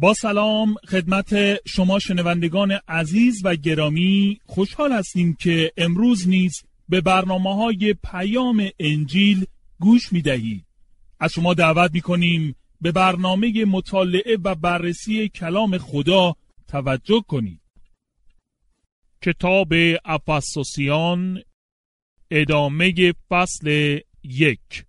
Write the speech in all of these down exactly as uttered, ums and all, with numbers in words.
با سلام خدمت شما شنوندگان عزیز و گرامی، خوشحال هستیم که امروز نیز به برنامه‌های پیام انجیل گوش می‌دهید. از شما دعوت می‌کنیم به برنامه مطالعه و بررسی کلام خدا توجه کنید. کتاب افسوسیان، ادامه فصل یک.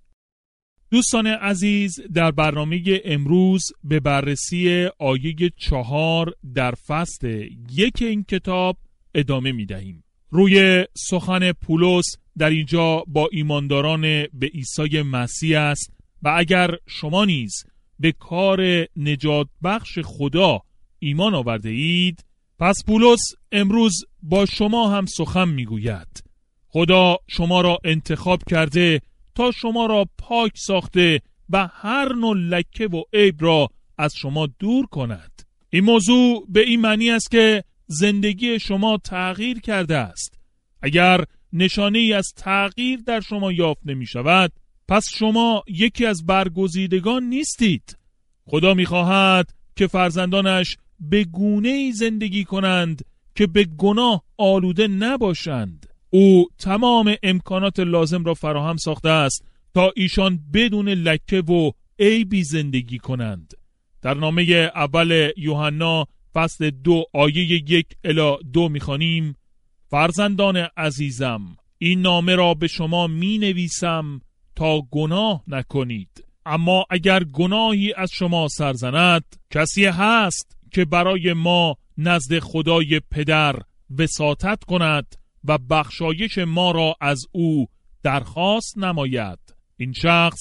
دوستان عزیز، در برنامه امروز به بررسی آیه چهار در فصل یک این کتاب ادامه می دهیم. روی سخن پولس در اینجا با ایمانداران به عیسی مسیح است و اگر شما نیز به کار نجات بخش خدا ایمان آورده اید، پس پولس امروز با شما هم سخن می گوید. خدا شما را انتخاب کرده تا شما را پاک ساخته و هر نوع لکه و عیب را از شما دور کند. این موضوع به این معنی است که زندگی شما تغییر کرده است. اگر نشانه ای از تغییر در شما یافت نمی شود، پس شما یکی از برگزیدگان نیستید. خدا می خواهد که فرزندانش به گونه‌ای زندگی کنند که به گناه آلوده نباشند. او تمام امکانات لازم را فراهم ساخته است تا ایشان بدون لکه و عیبی زندگی کنند. در نامه اول یوحنا فصل دو آیه یک الی دو می‌خوانیم: فرزندان عزیزم، این نامه را به شما می نویسم تا گناه نکنید. اما اگر گناهی از شما سرزند، کسی هست که برای ما نزد خدای پدر وساطت کند و بخشایش ما را از او درخواست نماید. این شخص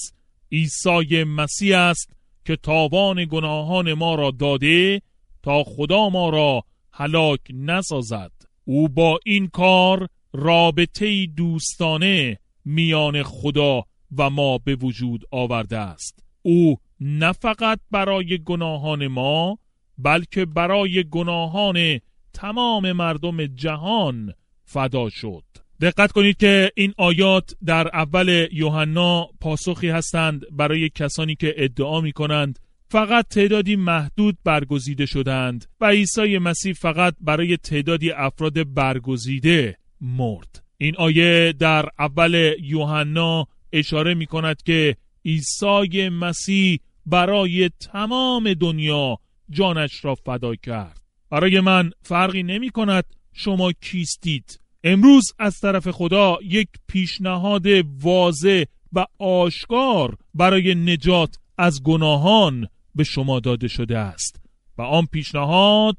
عیسی مسیح است که تاوان گناهان ما را داده تا خدا ما را هلاک نسازد. او با این کار رابطه‌ای دوستانه میان خدا و ما به وجود آورده است. او نه فقط برای گناهان ما، بلکه برای گناهان تمام مردم جهان فدا شد. دقت کنید که این آیات در اول یوحنا پاسخی هستند برای کسانی که ادعا می کنند فقط تعدادی محدود برگزیده شدند و عیسی مسیح فقط برای تعدادی افراد برگزیده مرد. این آیه در اول یوحنا اشاره می کند که عیسی مسیح برای تمام دنیا جانش را فدا کرد. برای من فرقی نمی کند شما کیستید. امروز از طرف خدا یک پیشنهاد واضح و آشکار برای نجات از گناهان به شما داده شده است و آن پیشنهاد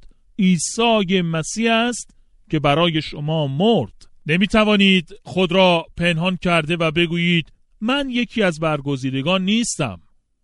عیسی مسیح است که برای شما مرد. نمی توانید خود را پنهان کرده و بگویید من یکی از برگزیدگان نیستم.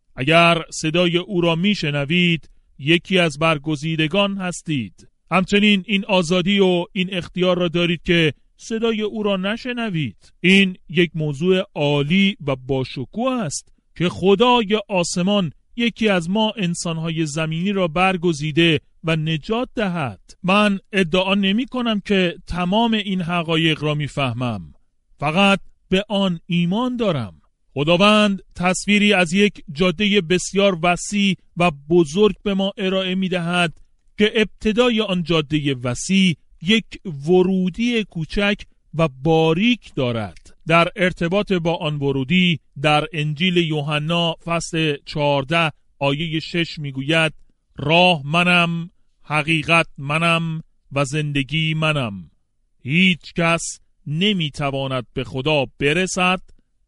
اگر صدای او را می شنوید، یکی از برگزیدگان هستید. همچنین این آزادی و این اختیار را دارید که صدای او را نشنوید. این یک موضوع عالی و باشکوه است که خدای آسمان یکی از ما انسانهای زمینی را برگزیده و نجات دهد. من ادعا نمی کنم که تمام این حقایق را می فهمم، فقط به آن ایمان دارم. خداوند تصویری از یک جاده بسیار وسیع و بزرگ به ما ارائه می دهد که ابتدای آن جاده وسیع یک ورودی کوچک و باریک دارد. در ارتباط با آن ورودی در انجیل یوحنا فصل چهارده آیه شش میگوید راه منم، حقیقت منم و زندگی منم. هیچ کس نمیتواند به خدا برسد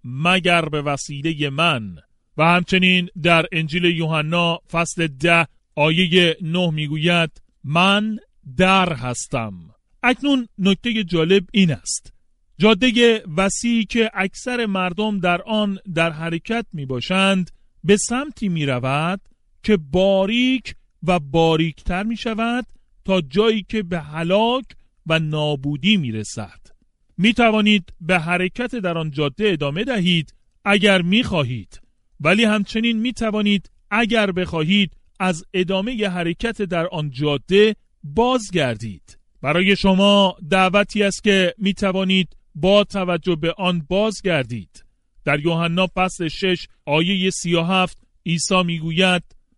مگر به وسیله من. و همچنین در انجیل یوحنا فصل ده آیه نه میگوید من در هستم. اکنون نکته جالب این است: جاده وسیعی که اکثر مردم در آن در حرکت می باشند به سمتی می رود که باریک و باریکتر می شود تا جایی که به هلاک و نابودی می رسد. می توانید به حرکت در آن جاده ادامه دهید اگر می خواهید، ولی همچنین می توانید اگر بخواهید از ادامه ی حرکت در آن جاده بازگردید. برای شما دعوتی است که می توانید با توجه به آن بازگردید. در یوحنا فصل شش آیه سی و هفت عیسی می گوید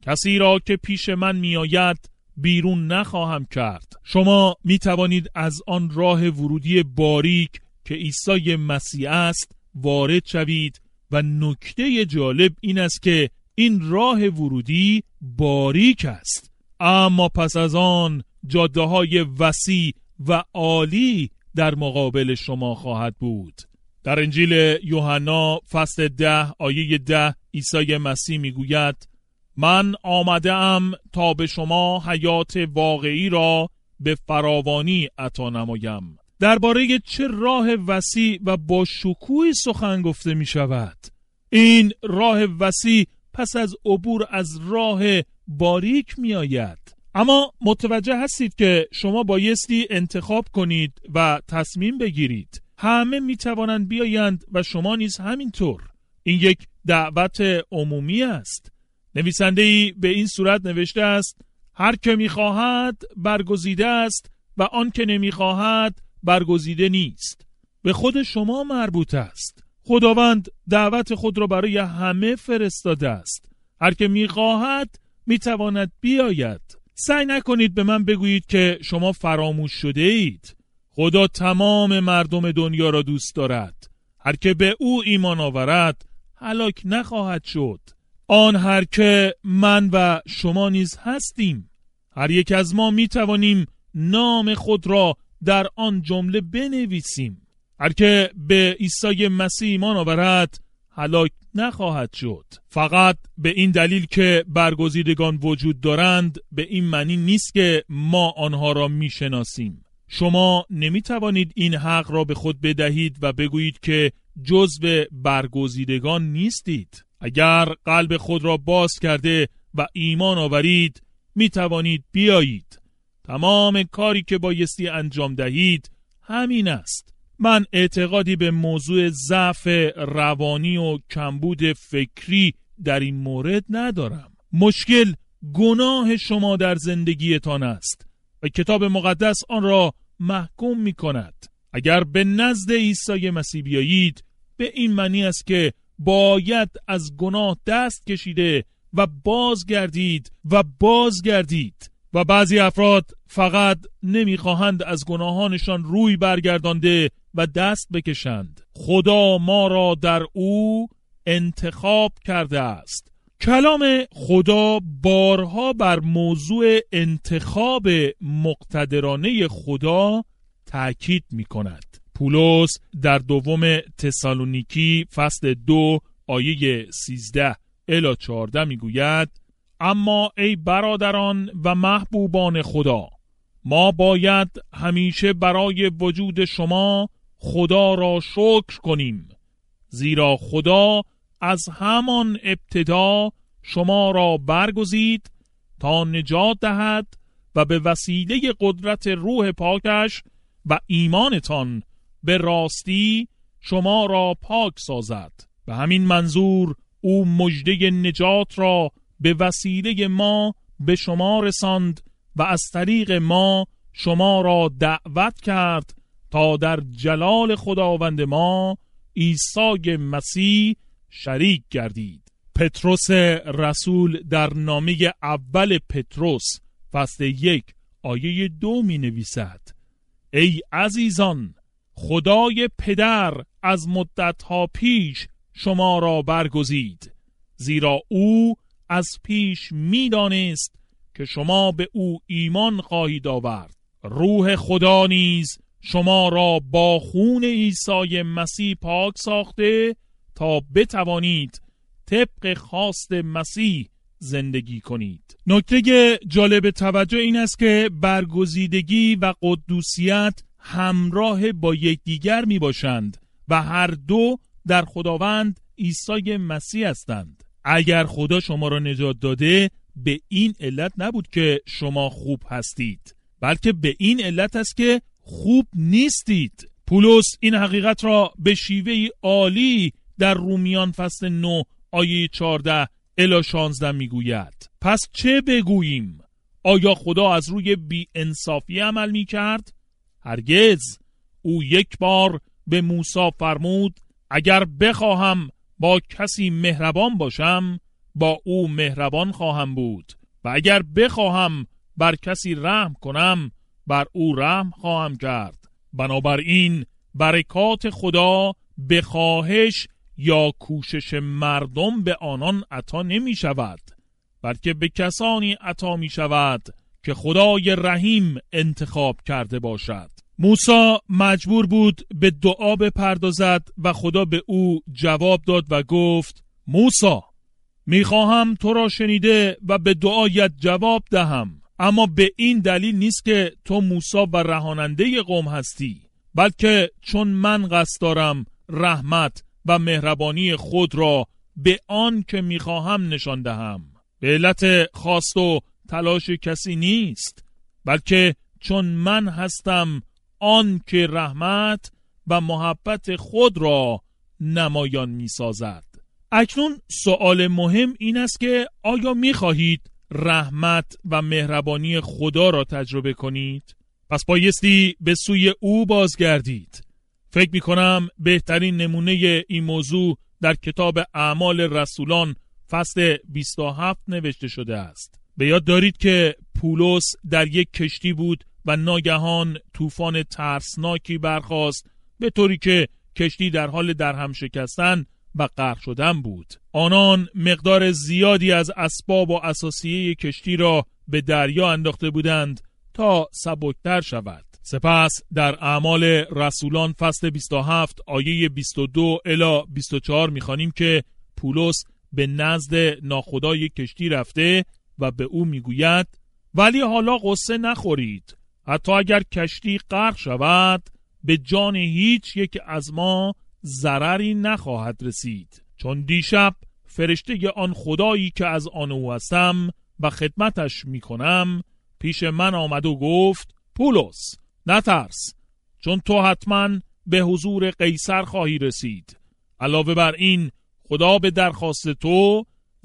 کسی را که پیش من می آید بیرون نخواهم کرد. شما می توانید از آن راه ورودی باریک که عیسی مسیح است وارد شوید و نکته جالب این است که این راه ورودی باریک است، اما پس از آن جاده های وسیع و عالی در مقابل شما خواهد بود. در انجیل یوحنا فصل ده آیه ده عیسی مسیح میگوید من آمده ام تا به شما حیات واقعی را به فراوانی عطا نمایم. درباره چه راه وسیع و با شکوهی سخن گفته می شود؟ این راه وسیع پس از عبور از راه باریک می آید. اما متوجه هستید که شما بایستی انتخاب کنید و تصمیم بگیرید. همه می توانند بیایند و شما نیز همینطور. این یک دعوت عمومی است. نویسنده‌ای به این صورت نوشته است هر که می خواهد برگزیده است و آن که نمی خواهد برگزیده نیست. به خود شما مربوط است. خداوند دعوت خود را برای همه فرستاده است. هر که می خواهد می تواند بیاید. سعی نکنید به من بگویید که شما فراموش شده اید. خدا تمام مردم دنیا را دوست دارد. هر که به او ایمان آورد هلاک نخواهد شد. آن هر که من و شما نیز هستیم. هر یک از ما می توانیم نام خود را در آن جمله بنویسیم. هر که به عیسی مسیح ایمان آورد هلاک نخواهد شد. فقط به این دلیل که برگزیدگان وجود دارند به این معنی نیست که ما آنها را میشناسیم. شما نمی توانید این حق را به خود بدهید و بگویید که جزو برگزیدگان نیستید. اگر قلب خود را باز کرده و ایمان آورید می توانید بیایید. تمام کاری که بایستی انجام دهید همین است. من اعتقادی به موضوع ضعف روانی و کمبود فکری در این مورد ندارم. مشکل گناه شما در زندگیتان است و کتاب مقدس آن را محکوم می کند. اگر به نزد عیسی مسیح بیایید به این معنی است که باید از گناه دست کشیده و بازگردید و بازگردید و بعضی افراد فقط نمیخواهند از گناهانشان روی برگردانده و دست بکشند. خدا ما را در او انتخاب کرده است. کلام خدا بارها بر موضوع انتخاب مقتدرانه خدا تأکید می کند. پولس در دوم تسالونیکی فصل دو آیه سیزده الی چهارده می گوید اما ای برادران و محبوبان خدا، ما باید همیشه برای وجود شما خدا را شکر کنیم، زیرا خدا از همان ابتدا شما را برگزید تا نجات دهد و به وسیله قدرت روح پاکش و ایمانتان به راستی شما را پاک سازد. به همین منظور او مژده نجات را به وسیله ما به شما رساند و از طریق ما شما را دعوت کرد تا در جلال خداوند ما عیسی مسیح شریک گردید. پتروس رسول در نامه اول پتروس فصل یک آیه دو می نویسد ای عزیزان، خدای پدر از مدتها پیش شما را برگزید، زیرا او از پیش می دانست که شما به او ایمان خواهید آورد. روح خدا نیز شما را با خون عیسی مسیح پاک ساخته تا بتوانید طبق خواست مسیح زندگی کنید. نکته جالب توجه این است که برگزیدگی و قدوسیت همراه با یکدیگر می باشند و هر دو در خداوند عیسی مسیح هستند. اگر خدا شما را نجات داده به این علت نبود که شما خوب هستید، بلکه به این علت است که خوب نیستید. پولس این حقیقت را به شیوهی عالی در رومیان فصل نه آیه چهارده الی شانزده میگوید پس چه بگوییم؟ آیا خدا از روی بی انصافی عمل می کرد؟ هرگز. او یک بار به موسی فرمود اگر بخواهم با کسی مهربان باشم با او مهربان خواهم بود و اگر بخواهم بر کسی رحم کنم بر او رحم خواهم کرد. بنابراین برکات خدا به خواهش یا کوشش مردم به آنان عطا نمی شود، بلکه به کسانی عطا می شود که خدای رحیم انتخاب کرده باشد. موسی مجبور بود به دعا بپردازد و خدا به او جواب داد و گفت: موسی، میخواهم تو را شنیده و به دعایت جواب دهم، اما به این دلیل نیست که تو موسی و رهاننده قوم هستی، بلکه چون من قصد دارم رحمت و مهربانی خود را به آن که میخواهم نشان دهم. به علت خواست و تلاش کسی نیست، بلکه چون من هستم آن که رحمت و محبت خود را نمایان میسازد. اکنون سوال مهم این است که آیا میخواهید رحمت و مهربانی خدا را تجربه کنید؟ پس بایستی به سوی او بازگردید. فکر میکنم بهترین نمونه این موضوع در کتاب اعمال رسولان فصل بیست و هفت نوشته شده است. به یاد دارید که پولس در یک کشتی بود و ناگهان طوفان ترسناکی برخاست، به طوری که کشتی در حال درهم شکستن و غرق شدن بود. آنان مقدار زیادی از اسباب و اساسیه کشتی را به دریا انداخته بودند تا سبکتر شود. سپس در اعمال رسولان فصل بیست و هفت آیه بیست و دو الی بیست و چهار می‌خوانیم که پولس به نزد ناخدای کشتی رفته و به او میگوید: ولی حالا غصه نخورید، حتی اگر کشتی غرق شود به جان هیچ یک از ما ضرری نخواهد رسید، چون دیشب فرشته آن خدایی که از آن او هستم و خدمتش میکنم پیش من آمد و گفت: پولس، نترس، چون تو حتما به حضور قیصر خواهی رسید. علاوه بر این خدا به درخواست تو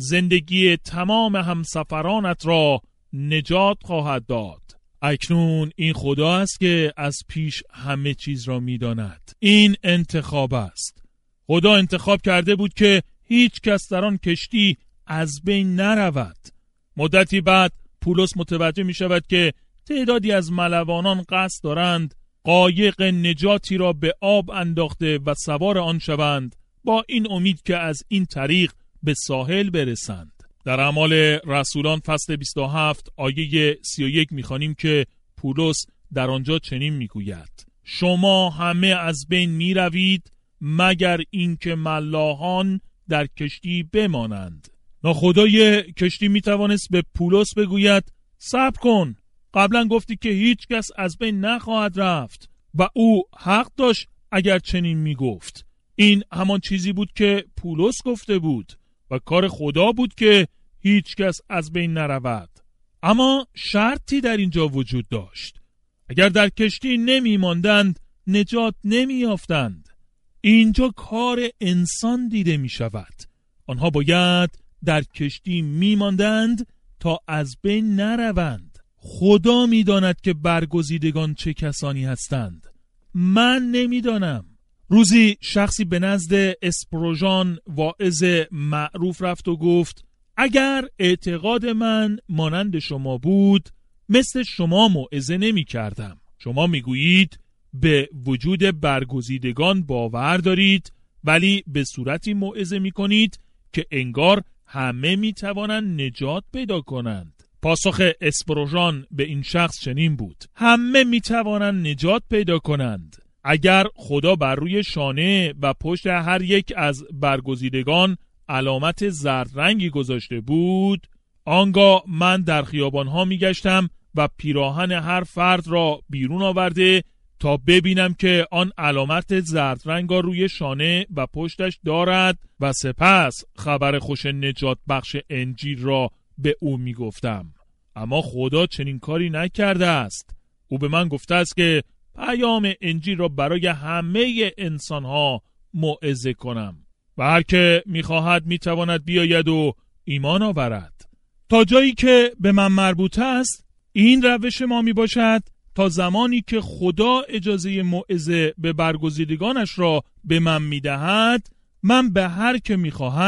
زندگی تمام همسفرانت را نجات خواهد داد. اکنون این خدا است که از پیش همه چیز را می‌داند. این انتخاب است. خدا انتخاب کرده بود که هیچ کس در آن کشتی از بین نرود. مدتی بعد پولس متوجه می شود که تعدادی از ملوانان قصد دارند قایق نجاتی را به آب انداخته و سوار آن شوند، با این امید که از این طریق به ساحل برسند. در اعمال رسولان فصل بیست و هفت آیه سی و یک می‌خوانیم که پولس در آنجا چنین میگوید: شما همه از بین میروید مگر اینکه ملاحان در کشتی بمانند. ناخدای کشتی میتوانست به پولس بگوید: صبر کن، قبلا گفتی که هیچ کس از بین نخواهد رفت، و او حق داشت اگر چنین میگفت. این همان چیزی بود که پولس گفته بود و کار خدا بود که هیچ کس از بین نرود. اما شرطی در اینجا وجود داشت: اگر در کشتی نمی ماندند نجات نمی یافتند. اینجا کار انسان دیده می شود. آنها باید در کشتی می ماندند تا از بین نروند. خدا می داند که برگزیدگان چه کسانی هستند. من نمی دانم. روزی شخصی به نزد اسپروژان واعظ معروف رفت و گفت: اگر اعتقاد من مانند شما بود مثل شما موعظه نمی کردم. شما می گویید به وجود برگزیدگان باور دارید، ولی به صورتی موعظه می کنید که انگار همه می توانند نجات پیدا کنند. پاسخ اسپروژان به این شخص چنین بود: همه می توانند نجات پیدا کنند. اگر خدا بر روی شانه و پشت هر یک از برگزیدگان علامت زرد رنگی گذاشته بود، آنگاه من در خیابانها می گشتم و پیراهن هر فرد را بیرون آورده تا ببینم که آن علامت زرد رنگ روی شانه و پشتش دارد و سپس خبر خوش نجات بخش انجیل را به او می گفتم. اما خدا چنین کاری نکرده است. او به من گفته است که پیام انجیل را برای همه انسانها موعظه کنم و هر که می‌خواهد می‌تواند بیاید و ایمان آورد. تا جایی که به من مربوطه است این روش ما میباشد تا زمانی که خدا اجازه موعظه به برگزیدگانش را به من میدهد، من به هر که میخواهد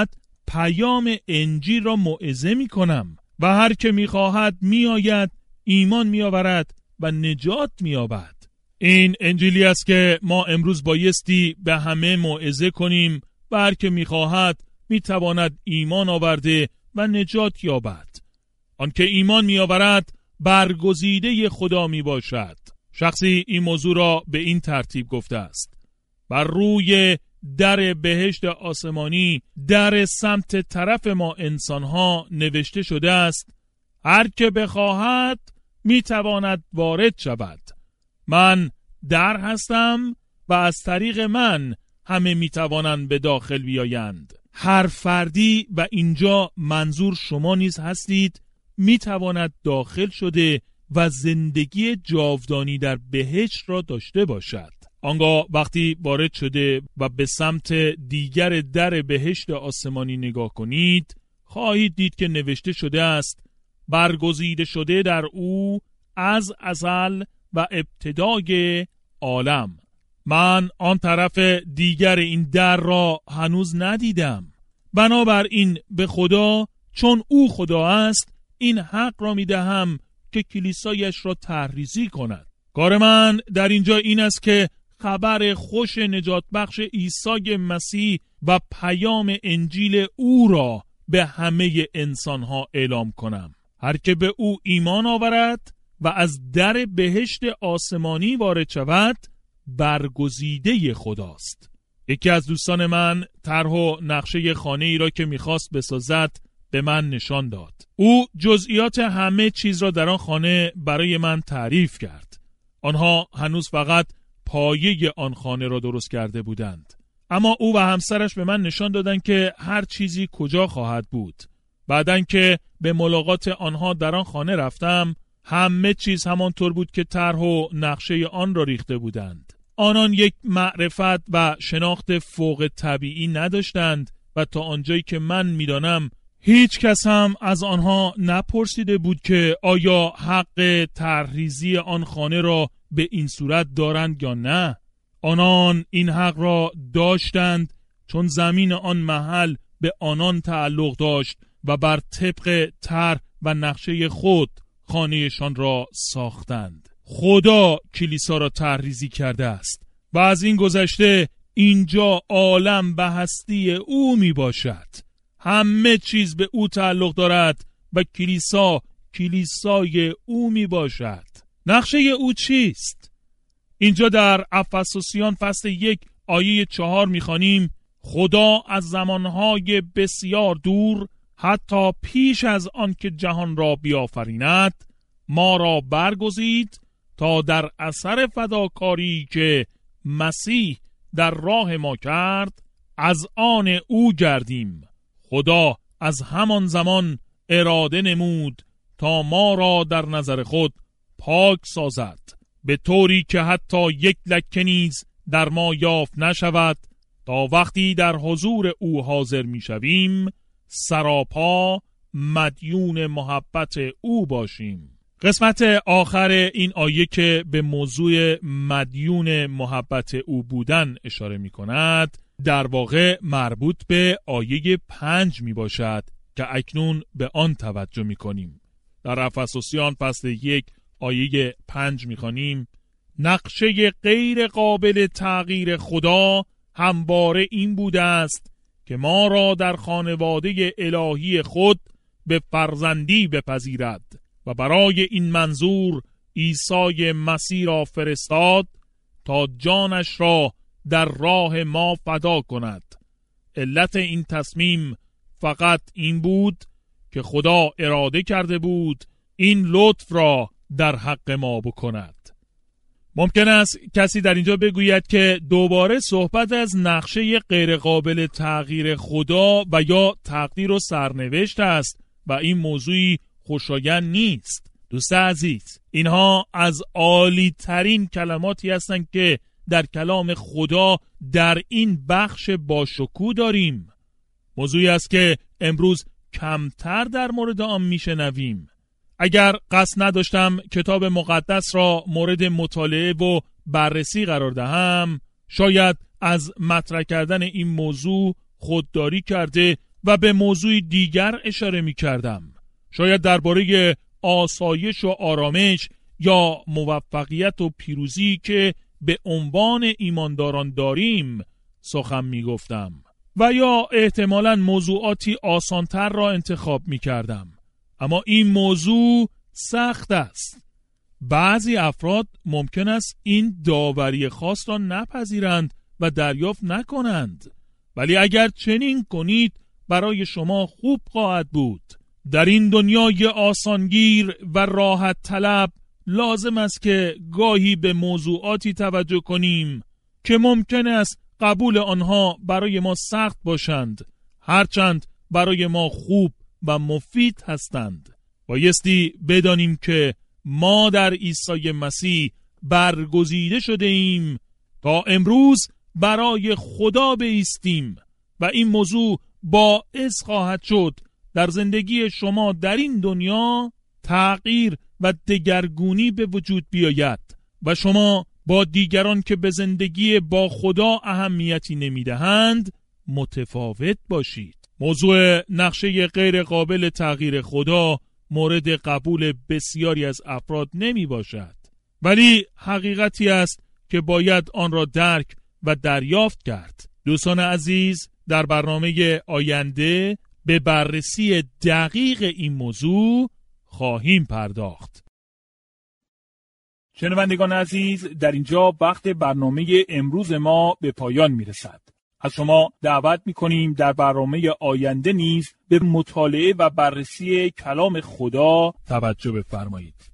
پیام انجیل را موعظه می کنم و هر که می خواهد می آید، ایمان می آورد و نجات می یابد. این انجیلی است که ما امروز بایستی به همه موعظه کنیم و هر که می خواهد می تواند ایمان آورده و نجات یابد. آنکه ایمان می آورد برگزیده خدا می باشد. شخصی این موضوع را به این ترتیب گفته است: بر روی در بهشت آسمانی، در سمت طرف ما انسانها نوشته شده است: هر که بخواهد می تواند وارد شود. من در هستم و از طریق من همه می توانند به داخل بیایند. هر فردی، و اینجا منظور شما نیز هستید، می تواند داخل شده و زندگی جاودانی در بهشت را داشته باشد. آنگاه وقتی وارد شده و به سمت دیگر در بهشت آسمانی نگاه کنید، خواهید دید که نوشته شده است: برگزیده شده در او از ازل و ابتدای عالم. من آن طرف دیگر این در را هنوز ندیدم. بنابراین به خدا، چون او خدا است، این حق را می دهم که کلیسایش را تحریزی کند. کار من در اینجا این است که خبر خوش نجات بخش عیسی مسیح و پیام انجیل او را به همه انسانها اعلام کنم. هر که به او ایمان آورد و از در بهشت آسمانی وارد شود، برگزیده خداست. یکی از دوستان من طرح و نقشه خانه ای را که میخواست بسازد به من نشان داد. او جزئیات همه چیز را در آن خانه برای من تعریف کرد. آنها هنوز فقط پایه آن خانه را درست کرده بودند، اما او و همسرش به من نشان دادند که هر چیزی کجا خواهد بود. بعدن که به ملاقات آنها در آن خانه رفتم، همه چیز همانطور بود که طرح و نقشه آن را ریخته بودند. آنان یک معرفت و شناخت فوق طبیعی نداشتند و تا آنجایی که من میدانم هیچ کس هم از آنها نپرسیده بود که آیا حق طرحریزی آن خانه را به این صورت دارند یا نه. آنان این حق را داشتند چون زمین آن محل به آنان تعلق داشت و بر طبق طرح و نقشه خود خانهشان را ساختند. خدا کلیسا را طرحریزی کرده است و از این گذشته اینجا عالم به هستی او می باشد. همه چیز به او تعلق دارد و کلیسا کلیسای او می باشد. نقشه او چیست؟ اینجا در افسوسیان فصل یک آیه چهار می خوانیم: خدا از زمانهای بسیار دور، حتی پیش از آن که جهان را بیافریند، ما را برگزید تا در اثر فداکاری که مسیح در راه ما کرد از آن او گردیم. خدا از همان زمان اراده نمود تا ما را در نظر خود پاک سازد، به طوری که حتی یک لکه نیز در ما یافت نشود، تا وقتی در حضور او حاضر می شویم سراپا مدیون محبت او باشیم. قسمت آخر این آیه که به موضوع مدیون محبت او بودن اشاره می کند در واقع مربوط به آیه پنج می باشد که اکنون به آن توجه می کنیم. در افسوسیان فصل یک آیه پنج می خوانیم: نقشه غیر قابل تغییر خدا همواره این بوده است که ما را در خانواده الهی خود به فرزندی بپذیرد و برای این منظور عیسی مسیح را فرستاد تا جانش را در راه ما فدا کند. علت این تصمیم فقط این بود که خدا اراده کرده بود این لطف را در حق ما بکند. ممکن است کسی در اینجا بگوید که دوباره صحبت از نقشه غیرقابل تغییر خدا و یا تقدیر و سرنوشت است و این موضوعی خوشایند نیست. دوست عزیز، اینها از عالی ترین کلماتی هستند که در کلام خدا در این بخش باشکوه داریم. موضوعی است که امروز کمتر در مورد آن میشنویم. اگر قصد نداشتم کتاب مقدس را مورد مطالعه و بررسی قرار دهم، شاید از مطرح کردن این موضوع خودداری کرده و به موضوع دیگر اشاره می کردم. شاید درباره آسایش و آرامش یا موفقیت و پیروزی که به عنوان ایمانداران داریم سخن می گفتم و یا احتمالاً موضوعاتی آسانتر را انتخاب می کردم. اما این موضوع سخت است. بعضی افراد ممکن است این داوری خاص را نپذیرند و دریافت نکنند، ولی اگر چنین کنید برای شما خوب خواهد بود. در این دنیای آسانگیر و راحت طلب لازم است که گاهی به موضوعاتی توجه کنیم که ممکن است قبول آنها برای ما سخت باشند، هرچند برای ما خوب و مفید هستند. بایستی بدانیم که ما در عیسی مسیح برگزیده شده ایم تا امروز برای خدا بایستیم و این موضوع باعث خواهد شد در زندگی شما در این دنیا تغییر و دگرگونی به وجود بیاید و شما با دیگران که به زندگی با خدا اهمیتی نمیدهند متفاوت باشید. موضوع نقشه غیر قابل تغییر خدا مورد قبول بسیاری از افراد نمی باشد، ولی حقیقتی است که باید آن را درک و دریافت کرد. دوستان عزیز، در برنامه آینده به بررسی دقیق این موضوع خواهیم پرداخت. شنوندگان عزیز، در اینجا وقت برنامه امروز ما به پایان می رسد. از شما دعوت می کنیم در برنامه آینده نیز به مطالعه و بررسی کلام خدا توجه بفرمایید.